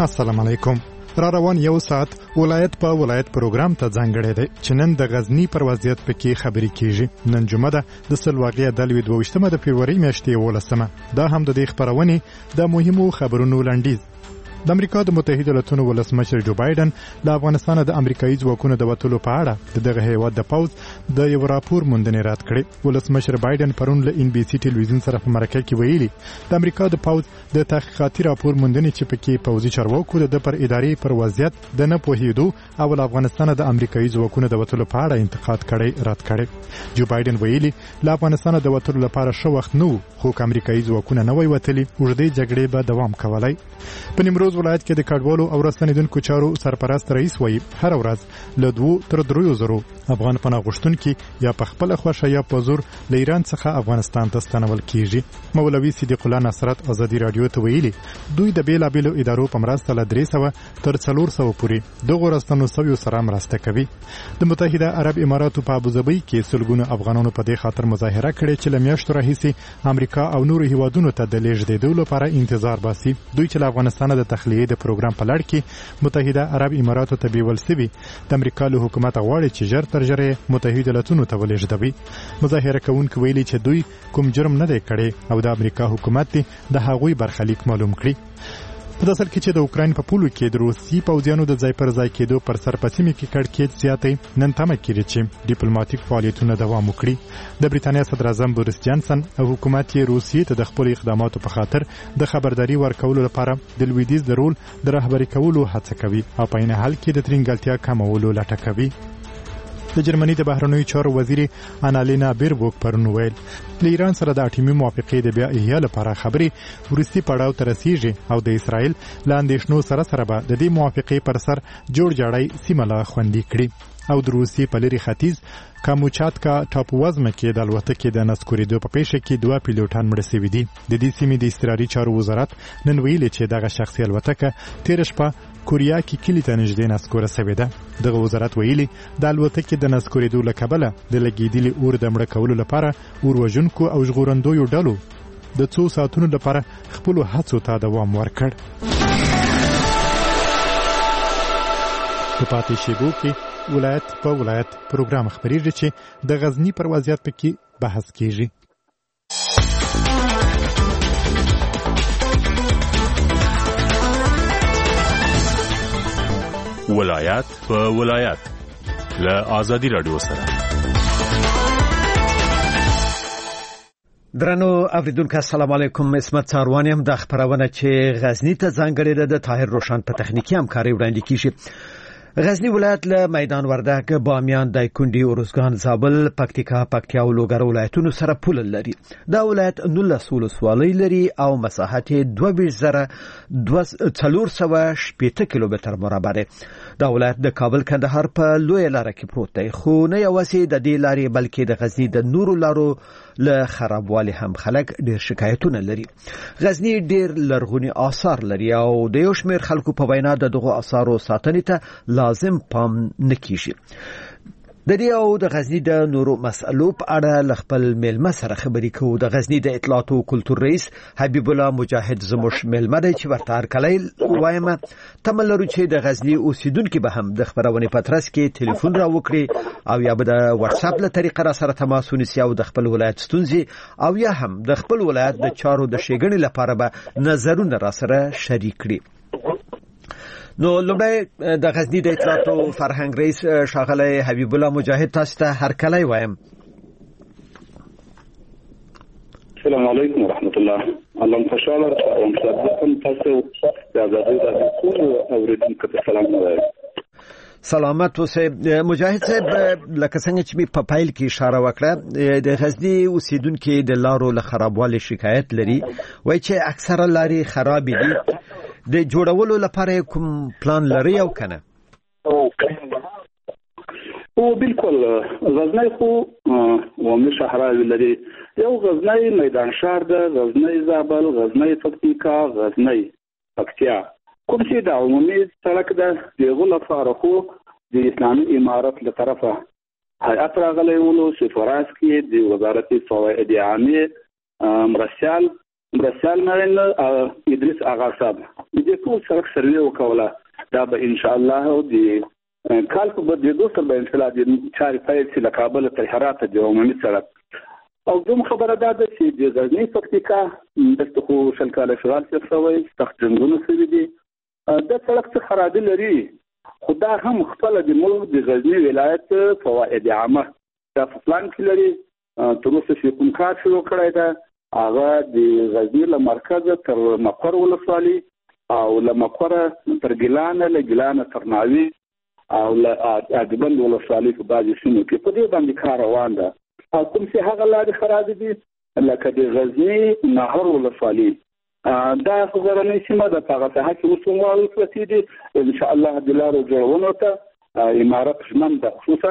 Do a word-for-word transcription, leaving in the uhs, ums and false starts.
السلام علیکم. را روان یو ساعت ولایت په ولایت پروګرام ته ځانګړی دی چې نن د غزنی پر وضعیت پکې خبرې کیږي. نن جمعه ده د سلواغې د دوه ویشتمه د فبروري میاشتې یولسمه. دا هم د دې خبرونې د مهمو خبرونو لنډیز. د امریکا د متحده ایالاتونو ولسمشر جو بایدن د افغانستان د امریکایي ځواکونو د وټولو په اړه دغه هیواد د پوز د یو راپور موندنې رد کړې. ولسمشر بایدن پرون له ان بي سي ټلویزیون سره په مرکه کې ویلي د امریکا د پوز د تحقیقاتي راپور موندنې چې پکې پوزي چارواکو د پر ادارې پر وضعیت د نه پوهېدو او د افغانستان د امریکایي ځواکونو د وټولو په اړه انتقاد کړی رد کړي. جو بایدن ویلي له افغانستان د وټولو لپاره شو وخت نو خو امریکایي ځواکونه نه وای وتلي اوږدې جګړې به دوام کولای. په نیمروز ولایت کې د کډوالو او راستنیدونکو چارو سرپرست رئیس وایي هر ورځ له دوه تر دریو زرو افغان پناه غوښتونکي یا په خپل خوښه یا په زور له ایران څخه افغانستان ته ستنول کیږي. مولوي صدیق الله نصرت ازادي رادیو ته ویلي دوی د بیلابیلو ادارو په مرسته له درې سوه تر څلور سوه پورې دغو راستنو سویو سره مرسته کوي. د متحده عرب اماراتو په ابوظبي کې سلګونه افغانانو په دې خاطر مظاهره کړې چې له میاشتو راهیسې امریکا او نورو هیوادونو ته د لیږدېدو لپاره انتظار باسي. دوی چې له افغانستان د تخلیې د پروګرام په لړ کې متحده عرب اماراتو ته بیول سوي د امریکا له حکومت غواړي چې ژر تر ژره متحده ایالاتونو ته ولېږدوي. مظاهره کوونکي ویلي چې دوی کوم جرم نه دی کړی او د امریکا حکومت دی د هغوی برخلیک معلوم کړي. په داسل کې چې د اوکراین په پولو کې د روسي پوځیانو د ځای پر ځای کېدو پر سر په سیمه کې کړکېچ زیاتې نن تمه کړي چې ډیپلوماټیک فعالیتونه دوام وکړي. د بریتانیا صدر اعظم بوریس جانسن او حکومت یې روسیې ته د خپل اقداماتو په خاطر د خبرداري ورکولو لپاره د لویدیځ د رول د رهبري کولو هڅه کوي او په عین حال کې د ترنګلتیا کمولو لټه کوي. د جرمني د بهرنیو چارو وزیر انالینا بیربوک پرون ویل له ایران سره د اټومي موافقې د بیا احیا لپاره خبرې وروستي پړاو ته رسیږي او د اسرائیل له اندېښنو سره سره به د دې موافقې پر سر جوړ جاړی سیمه لا خوندي کړي. او د روسیې په لري ختیځ کاموچاتکا ټاپووزمه کې د الوتکې د نسکورېدو په پیښه کې دوه پیلوټان مړه شوي دي. د دې سیمې د اضطراري چارو وزارت نن ویلي چې دغه شخصي الوتکه تېره شپه کوریا کې کلی ته نږدې نسکوره شوې ده. دغه وزارت ویلي د الوتکې د نسکورېدو له کبله د لګېدلي اور د مړه کولو لپاره اور وژونکو او ژغورندویو ډلو د څو ساعتونو لپاره خپلو هڅو ته دوام ورکړ. په پاتې شېبو کې ولایت په ولایت پروګرام خبرېږي چې د غزنی پر وضعیت پکې بحث کیږي. ولایت په ولایت له آزادي رادیو سره. درنو اوریدونکو السلام علیکم. اسمت څاروانیم د خبرونه چې غزنی ته ځانګړې ده د طاهر روشن په تخنیکی همکاري وړاندې کیږي. غزنی ولایت له میدان وردګ، بامیان، دایکنډي، ارزګان، زابل، پکتیکا، پکتیا او لوګر ولایتونو سره پول لري. دا ولایت نولس ولسوالۍ لري او مساحت دوه ویشت زره څلور سوه شپېته کیلومتر مربع دی. دا ولایت د کابل کندهار په لوی لار کې پروت دی، خو نه یوازې د دې لارې بلکې د غزنی د نورو لارو له خرابوالي هم خلک ډېر شکایتونه لري. غزنی ډېر لرغوني آثار لري او د یو شمېر خلکو په وینا د دغو آثارو ساتنې ته لازم پام نه کیږي. د دې او د غزنی د نورو مسئلو په اړه ل خپل میلمه سره خبرې کوو. د غزنی د اطلاعات او کلتور رئیس حبیب الله مجاهد زموږ میلمه دی چې ورته هرکلی وایم. تمه لرو چې د غزنی اوسیدونکي به هم د خبرونې په ترڅ کې ټلیفون را وکړي او یا به د واتس اپ له طریقه را سره تماس ونیسي او د خپل ولایت ستونزې او یا هم د خپل ولایت د چارو د ښېګڼې لپاره به نظرونه را سره شریک کړي. نو لومړی د غزنی د اطلاعات او فرهنګ رئیس ښاغلی حبیب الله مجاهد تاسو ته هرکلی وایم. السلام علیکم ورحمت الله. الله خوشاله او مصدقم تاسو د آزادۍ د ټول اوریدونکو ته سلام وایم. سلامت اوسئ. مجاهد صاحب لکه څنګه چې په پایل کې اشاره وکړه د غزنی اوسیدونکو د لارو له خرابوالي شکایت لري، وایي چې اکثره لارې خراب دي. د جوړولو لپاره کوم پلان لري او کنه؟ او بالکل غزنی خو ومه شهرهای لري. یو غزنی میدان شهر ده، غزنی زابل، غزنی پکتیکا، غزنی پکتیا. کوم چې د عمومي سړک ده دغه لپاره خو د اسلامي امارت له طرفه هیئت راغلی ولو چې فراس کې د وزارت فواید عامه مرسل مرسال معین ادریس آغا صاحب دې ټول سره سروې وکوله دا به ان شاء الله د کال په بدلېدو سره به ان شاء الله د چارې پیل شي له کابل تر هرات د عمومي سړک او کوم خبره ده چې د غزنی پکتیکا د خو شل کاله شوال څخه شوی سخت جنگونه شوي دي د سړک څخه خرابې لري خو دا هم خپل د ملک د غزنی ولایت فواید عامه دا پلان کې لري تر اوسه چې کوم کار شروع کړی ده هغه د غزنی له مرکز تر مقر ولسوالي او له مقر تر ګیلانه له ګیلانه تر ناوی او له اډبند ولسوالي په بعضې سیمو کې په دې باندې کار روان ده او کوم چې هغه لارې خرابې دي لکه د غزنی نهر ولسوالي دا غرنۍ سیمه ده په هغه ساحه کې اوس هم پرتې دي ان شاء الله د لارو جوړونو ته امارت ژمن ده خصوصا